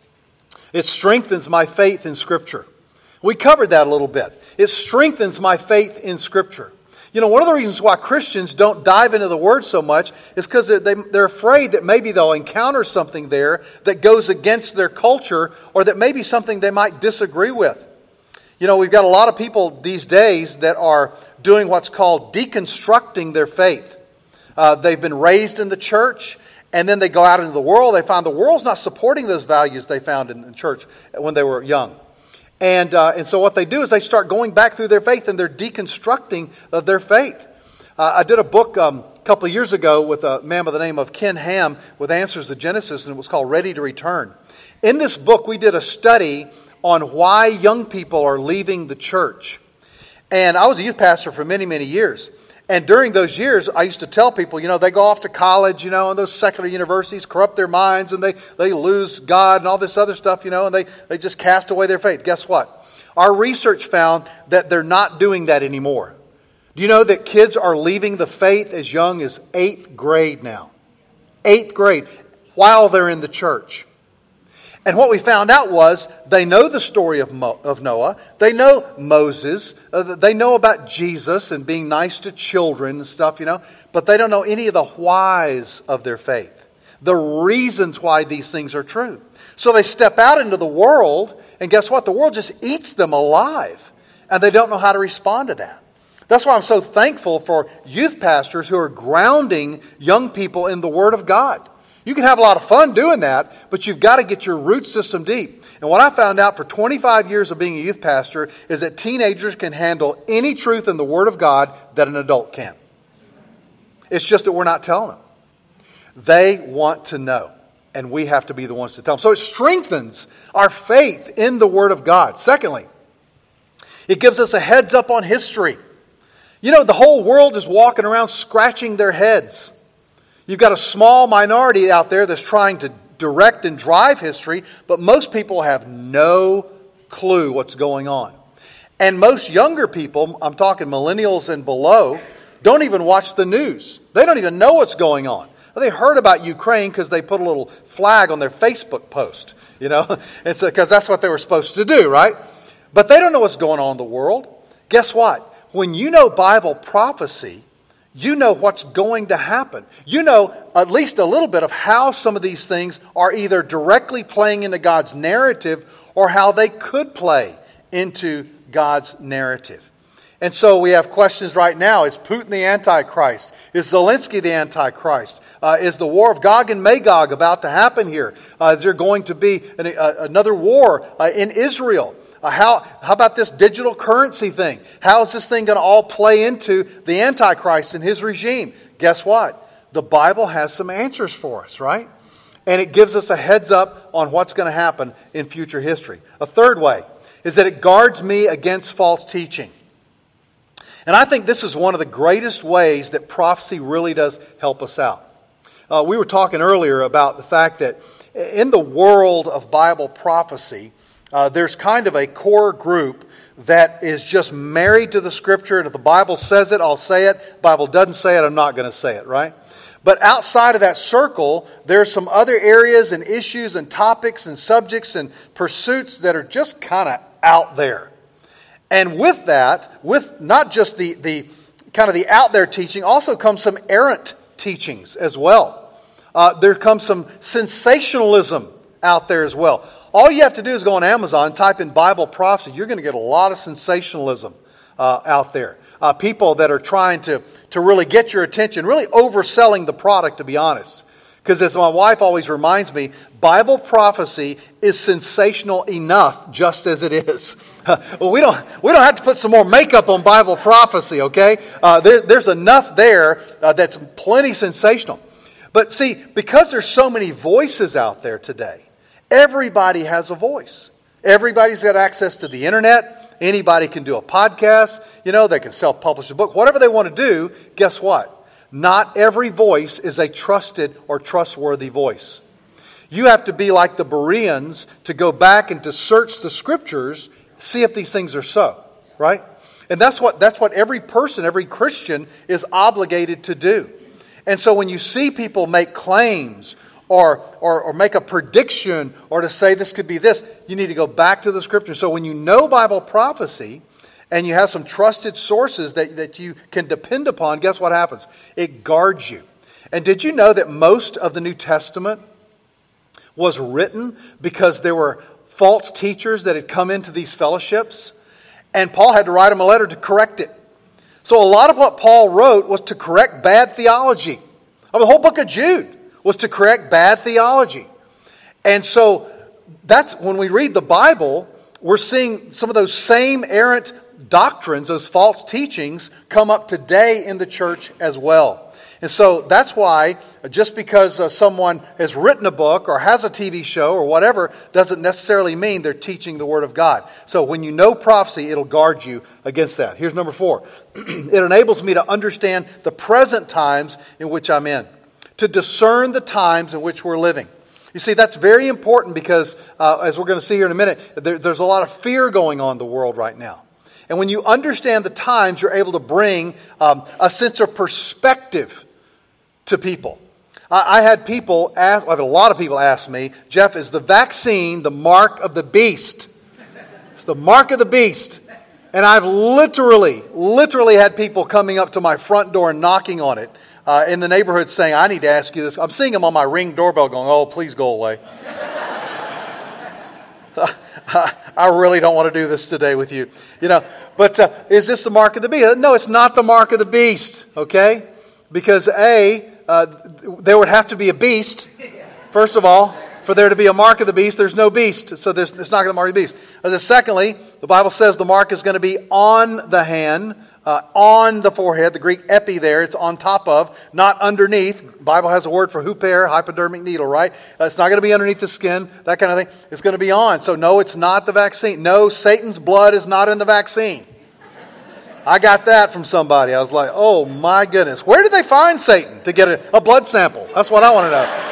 it strengthens my faith in Scripture. We covered that a little bit. It strengthens my faith in Scripture. You know, one of the reasons why Christians don't dive into the Word so much is because they're afraid that maybe they'll encounter something there that goes against their culture, or that maybe something they might disagree with. You know, we've got a lot of people these days that are doing what's called deconstructing their faith. They've been raised in the church, and then they go out into the world. They find the world's not supporting those values they found in the church when they were young. And so what they do is they start going back through their faith, and they're deconstructing their faith. I did a book a couple of years ago with a man by the name of Ken Ham with Answers to Genesis, and it was called Ready to Return. In this book, we did a study on why young people are leaving the church. And I was a youth pastor for many, many years. And during those years, I used to tell people, you know, they go off to college, you know, and those secular universities corrupt their minds, and they lose God and all this other stuff, you know, and they just cast away their faith. Guess what? Our research found that they're not doing that anymore. Do you know that kids are leaving the faith as young as 8th grade now? 8th grade, while they're in the church. And what we found out was they know the story of Noah. They know Moses. They know about Jesus and being nice to children and stuff, you know. But they don't know any of the whys of their faith. The reasons why these things are true. So they step out into the world, and guess what? The world just eats them alive. And they don't know how to respond to that. That's why I'm so thankful for youth pastors who are grounding young people in the Word of God. You can have a lot of fun doing that, but you've got to get your root system deep. And what I found out for 25 years of being a youth pastor is that teenagers can handle any truth in the Word of God that an adult can. It's just that we're not telling them. They want to know, and we have to be the ones to tell them. So it strengthens our faith in the Word of God. Secondly, it gives us a heads up on history. You know, the whole world is walking around scratching their heads. You've got a small minority out there that's trying to direct and drive history, but most people have no clue what's going on. And most younger people, I'm talking millennials and below, don't even watch the news. They don't even know what's going on. They heard about Ukraine because they put a little flag on their Facebook post, you know, because that's what they were supposed to do, right? But they don't know what's going on in the world. Guess what? When you know Bible prophecy, you know what's going to happen. You know at least a little bit of how some of these things are either directly playing into God's narrative or how they could play into God's narrative. And so we have questions right now. Is Putin the Antichrist? Is Zelensky the Antichrist? Is the war of Gog and Magog about to happen here? Is there going to be another war in Israel? How about this digital currency thing? How is this thing going to all play into the Antichrist and his regime? Guess what? The Bible has some answers for us, right? And it gives us a heads up on what's going to happen in future history. A third way is that it guards me against false teaching. And I think this is one of the greatest ways that prophecy really does help us out. We were talking earlier about the fact that in the world of Bible prophecy, there's kind of a core group that is just married to the Scripture. And if the Bible says it, I'll say it. If the Bible doesn't say it, I'm not going to say it, right? But outside of that circle, there's some other areas and issues and topics and subjects and pursuits that are just kind of out there. And with that, with not just the kind of the out there teaching, also comes some errant teachings as well. There comes some sensationalism out there as well. All you have to do is go on Amazon, type in Bible prophecy. You're going to get a lot of sensationalism out there. People that are trying to really get your attention, really overselling the product, to be honest. Because as my wife always reminds me, Bible prophecy is sensational enough just as it is. Well, we don't have to put some more makeup on Bible prophecy, okay? There's enough there that's plenty sensational. But see, because there's so many voices out there today, Everybody has a voice. Everybody's got access to the internet. Anybody can do a podcast. They can self-publish a book. Whatever they want to do, guess what? Not every voice is a trusted or trustworthy voice. You have to be like the Bereans to go back and to search the Scriptures, see if these things are so, right? And that's what every person, every Christian is obligated to do. And so when you see people make claims or make a prediction or to say this could be this, you need to go back to the Scripture. So when you know Bible prophecy and you have some trusted sources that you can depend upon, guess what happens? It guards you. And did you know that most of the New Testament was written because there were false teachers that had come into these fellowships, and Paul had to write them a letter to correct it. So a lot of what Paul wrote was to correct bad theology. The whole book of Jude was to correct bad theology. And so that's when we read the Bible, we're seeing some of those same errant doctrines, those false teachings, come up today in the church as well. And so that's why just because someone has written a book or has a TV show or whatever doesn't necessarily mean they're teaching the Word of God. So when you know prophecy, it'll guard you against that. Here's number 4. It enables me to understand the present times in which I'm in, to discern the times in which we're living. You see, that's very important because, as we're going to see here in a minute, there's a lot of fear going on in the world right now. And when you understand the times, you're able to bring a sense of perspective to people. I had a lot of people ask me, Jeff, is the vaccine the mark of the beast? It's the mark of the beast. And I've literally had people coming up to my front door and knocking on it in the neighborhood saying, I need to ask you this. I'm seeing them on my Ring doorbell going, oh, please go away. I really don't want to do this today with you. But is this the mark of the beast? No, it's not the mark of the beast, okay? Because there would have to be a beast, first of all. For there to be a mark of the beast, there's no beast. So it's not going to mark the beast. Secondly, the Bible says the mark is going to be on the hand, on the forehead. The Greek epi there, it's on top of, not underneath. The Bible has a word for huper, hypodermic needle, right? It's not going to be underneath the skin, that kind of thing. It's going to be on. So no, it's not the vaccine. No, Satan's blood is not in the vaccine. I got that from somebody. I was like, oh my goodness. Where did they find Satan to get a blood sample? That's what I want to know.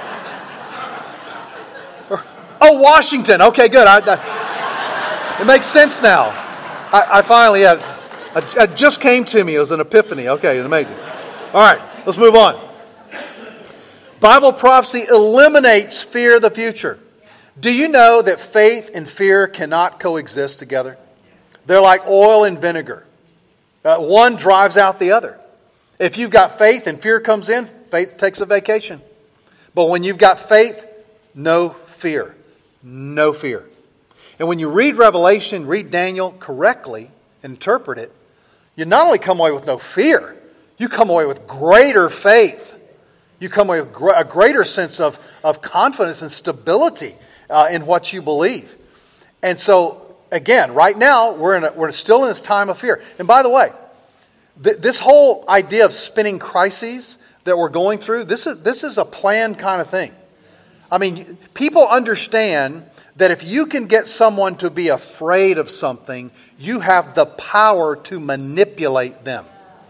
Oh, Washington. Okay, good. It makes sense now. I finally had, it just came to me. It was an epiphany. Okay, amazing. All right, let's move on. Bible prophecy eliminates fear of the future. Do you know that faith and fear cannot coexist together? They're like oil and vinegar. One drives out the other. If you've got faith and fear comes in, faith takes a vacation. But when you've got faith, no fear. No fear. And when you read Revelation, read Daniel correctly, interpret it, you not only come away with no fear, you come away with greater faith. You come away with a greater sense of confidence and stability in what you believe. And so, again, right now, we're still in this time of fear. And by the way, this whole idea of spinning crises that we're going through, this is a planned kind of thing. I mean, people understand that if you can get someone to be afraid of something, you have the power to manipulate them.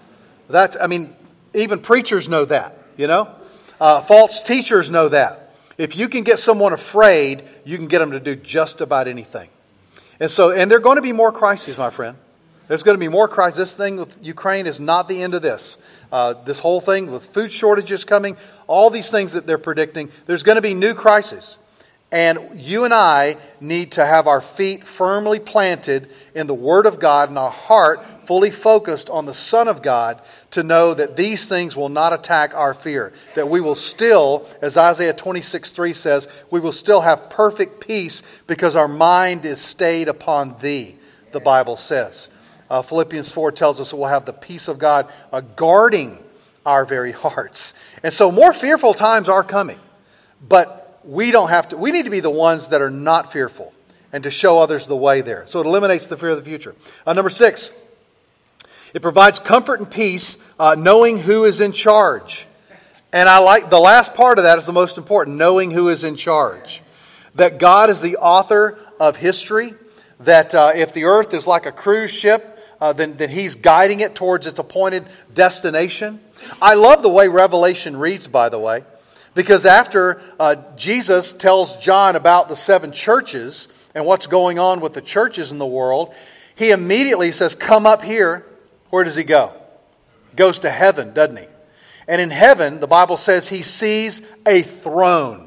Even preachers know that, False teachers know that. If you can get someone afraid, you can get them to do just about anything. And there are going to be more crises, my friend. There's going to be more crises. This thing with Ukraine is not the end of this. This whole thing with food shortages coming, all these things that they're predicting, there's going to be new crises. And you and I need to have our feet firmly planted in the Word of God and our heart fully focused on the Son of God to know that these things will not attack our fear. That we will still, as Isaiah 26:3 says, we will still have perfect peace because our mind is stayed upon Thee, the Bible says. Philippians 4 tells us we'll have the peace of God guarding our very hearts. And so more fearful times are coming. But we need to be the ones that are not fearful and to show others the way there. So it eliminates the fear of the future. Number 6, it provides comfort and peace knowing who is in charge. And I like the last part of that is the most important, knowing who is in charge. that God is the author of history, that if the earth is like a cruise ship, then He's guiding it towards its appointed destination. I love the way Revelation reads, by the way, because after Jesus tells John about the 7 churches and what's going on with the churches in the world, He immediately says, come up here. Where does He go? Goes to heaven, doesn't He? And in heaven, the Bible says He sees a throne.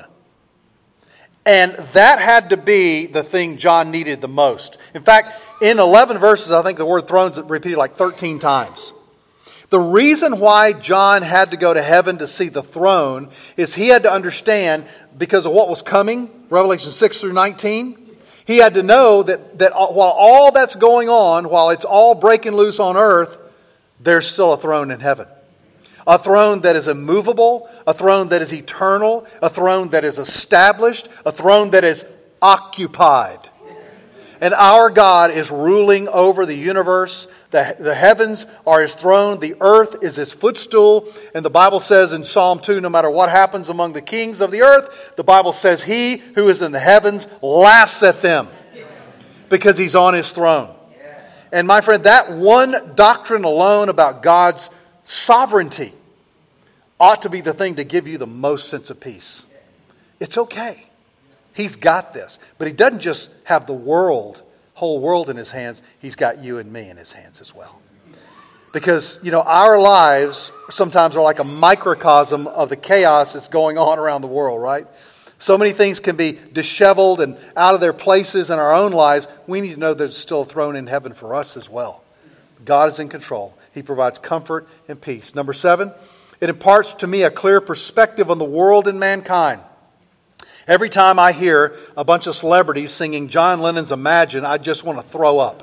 And that had to be the thing John needed the most. In fact, in 11 verses, I think the word throne's repeated like 13 times. The reason why John had to go to heaven to see the throne is he had to understand, because of what was coming, Revelation 6 through 19, he had to know that while all that's going on, while it's all breaking loose on earth, there's still a throne in heaven. A throne that is immovable, a throne that is eternal, a throne that is established, a throne that is occupied. And our God is ruling over the universe. The heavens are His throne. The earth is His footstool. And the Bible says in Psalm 2, no matter what happens among the kings of the earth, the Bible says He who is in the heavens laughs at them because He's on His throne. And my friend, that one doctrine alone about God's sovereignty ought to be the thing to give you the most sense of peace. It's okay. He's got this. But He doesn't just have the whole world in His hands. He's got you and me in His hands as well. Because, our lives sometimes are like a microcosm of the chaos that's going on around the world, right? So many things can be disheveled and out of their places in our own lives. We need to know there's still a throne in heaven for us as well. God is in control. He provides comfort and peace. Number 7, it imparts to me a clear perspective on the world and mankind. Every time I hear a bunch of celebrities singing John Lennon's Imagine, I just want to throw up.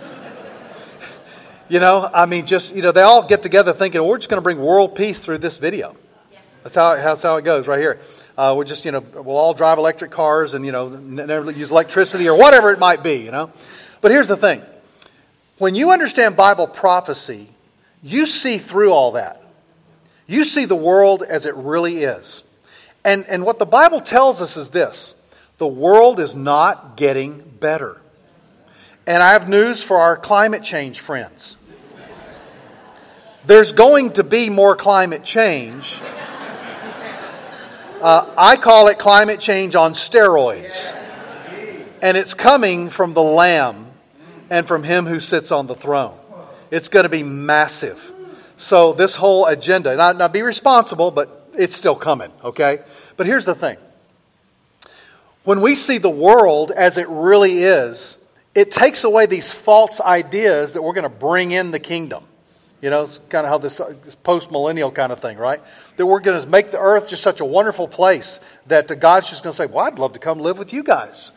They all get together thinking, we're just going to bring world peace through this video. That's how it goes right here. We'll all drive electric cars and, never use electricity or whatever it might be, But here's the thing. When you understand Bible prophecy, you see through all that. You see the world as it really is. And what the Bible tells us is this: the world is not getting better. And I have news for our climate change friends. There's going to be more climate change. I call it climate change on steroids. And it's coming from the Lamb and from Him who sits on the throne. It's going to be massive. So this whole agenda, now be responsible, but it's still coming, okay? But here's the thing. When we see the world as it really is, it takes away these false ideas that we're going to bring in the kingdom. It's kind of how this post-millennial kind of thing, right? That we're going to make the earth just such a wonderful place that God's just going to say, well, I'd love to come live with you guys.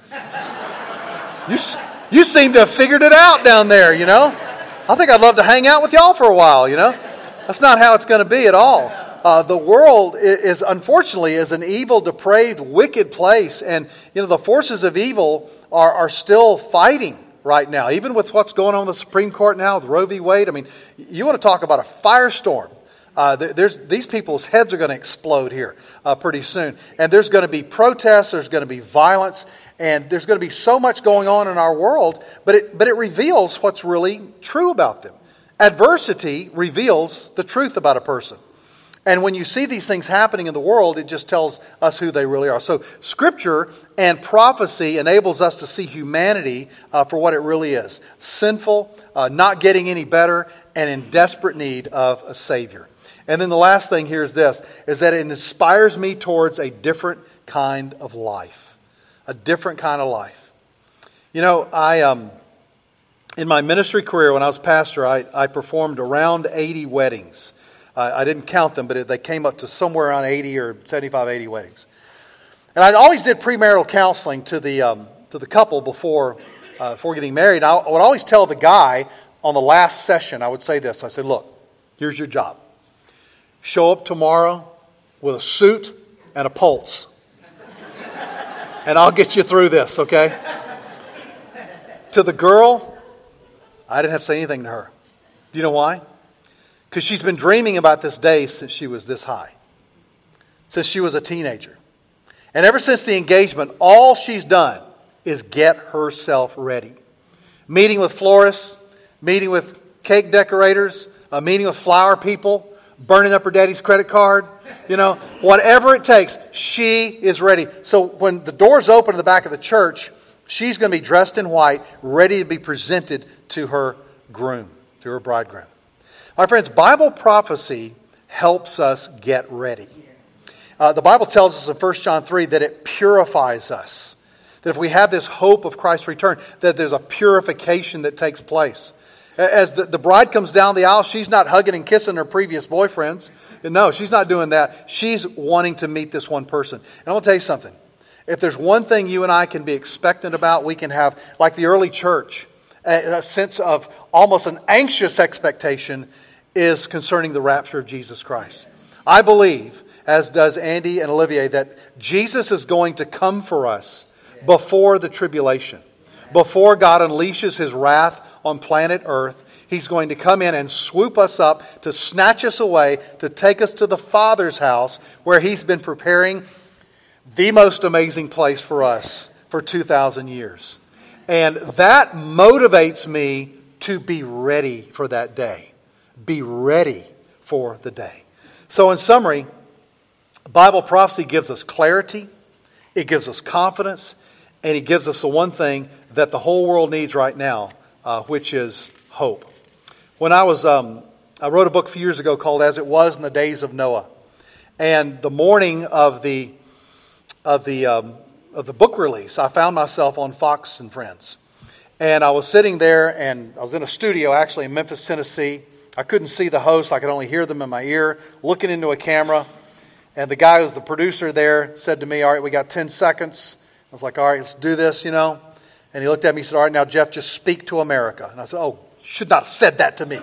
You seem to have figured it out down there, I think I'd love to hang out with y'all for a while, That's not how it's going to be at all. The world is, unfortunately, an evil, depraved, wicked place. And, the forces of evil are still fighting right now. Even with what's going on in the Supreme Court now with Roe v. Wade. You want to talk about a firestorm. These people's heads are going to explode here pretty soon. And there's going to be protests. There's going to be violence. And there's going to be so much going on in our world. But it reveals what's really true about them. Adversity reveals the truth about a person. And when you see these things happening in the world, it just tells us who they really are. So Scripture and prophecy enables us to see humanity for what it really is. Sinful, not getting any better, and in desperate need of a Savior. And then the last thing here is this, is that it inspires me towards a different kind of life. A different kind of life. In my ministry career, when I was pastor, I performed around 80 weddings. I didn't count them, but they came up to somewhere around 80 or 75, 80 weddings. And I always did premarital counseling to the couple before getting married. I would always tell the guy on the last session, I would say this. I said, look, here's your job. Show up tomorrow with a suit and a pulse. And I'll get you through this, okay? To the girl, I didn't have to say anything to her. Do you know why? Because she's been dreaming about this day since she was this high. Since she was a teenager. And ever since the engagement, all she's done is get herself ready. Meeting with florists, meeting with cake decorators, meeting with flower people, burning up her daddy's credit card, whatever it takes, she is ready. So when the doors open in the back of the church, she's going to be dressed in white, ready to be presented to her groom, to her bridegroom. My friends, Bible prophecy helps us get ready. The Bible tells us in 1 John 3 that it purifies us. That if we have this hope of Christ's return, that there's a purification that takes place. As the bride comes down the aisle, she's not hugging and kissing her previous boyfriends. No, she's not doing that. She's wanting to meet this one person. And I'm going to tell you something. If there's one thing you and I can be expectant about, we can have, like the early church, a sense of almost an anxious expectation is concerning the rapture of Jesus Christ. I believe, as does Andy and Olivier, that Jesus is going to come for us before the tribulation. Before God unleashes His wrath on planet Earth, He's going to come in and swoop us up to snatch us away, to take us to the Father's house where He's been preparing the most amazing place for us for 2,000 years. And that motivates me to be ready for that day. Be ready for the day. So in summary, Bible prophecy gives us clarity, it gives us confidence, and it gives us the one thing that the whole world needs right now, which is hope. When I wrote a book a few years ago called As It Was in the Days of Noah. And the morning of the book release, I found myself on Fox and Friends. And I was sitting there, and I was in a studio actually in Memphis, Tennessee. I couldn't see the host. I could only hear them in my ear, looking into a camera. And the guy who's the producer there said to me, all right, we got 10 seconds. I was like, all right, let's do this, And he looked at me and said, all right, now, Jeff, just speak to America. And I said, oh, should not have said that to me.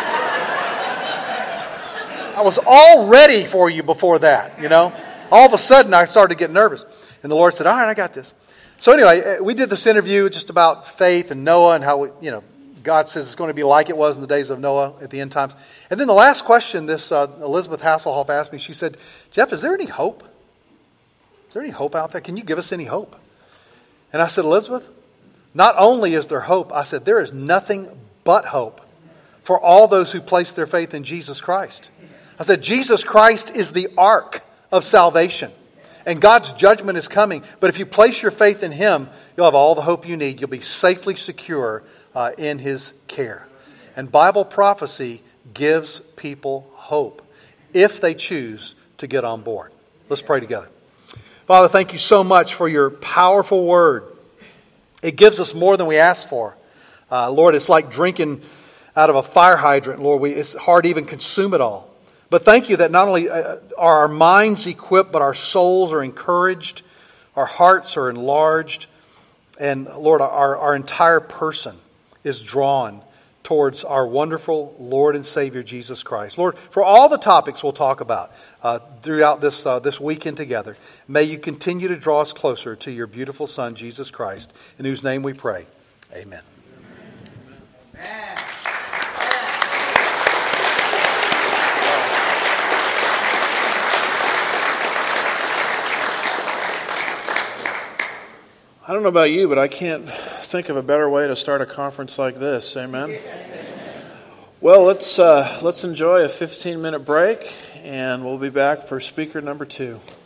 I was all ready for you before that, All of a sudden, I started to get nervous. And the Lord said, all right, I got this. So anyway, we did this interview just about faith and Noah and how, God says it's going to be like it was in the days of Noah at the end times. And then the last question this Elizabeth Hasselhoff asked me, she said, Jeff, is there any hope? Is there any hope out there? Can you give us any hope? And I said, Elizabeth, not only is there hope, I said, there is nothing but hope for all those who place their faith in Jesus Christ. I said, Jesus Christ is the ark of salvation. And God's judgment is coming. But if you place your faith in Him, you'll have all the hope you need. You'll be safely secure in His care. And Bible prophecy gives people hope if they choose to get on board. Let's pray together. Father, thank you so much for your powerful word. It gives us more than we ask for. Lord, it's like drinking out of a fire hydrant. Lord, it's hard to even consume it all. But thank you that not only are our minds equipped, but our souls are encouraged, our hearts are enlarged, and Lord, our entire person is drawn towards our wonderful Lord and Savior, Jesus Christ. Lord, for all the topics we'll talk about throughout this weekend together, may you continue to draw us closer to your beautiful Son, Jesus Christ, in whose name we pray. Amen. Amen. I don't know about you, but I can't think of a better way to start a conference like this. Amen. Well, let's enjoy a 15-minute break, and we'll be back for speaker number 2.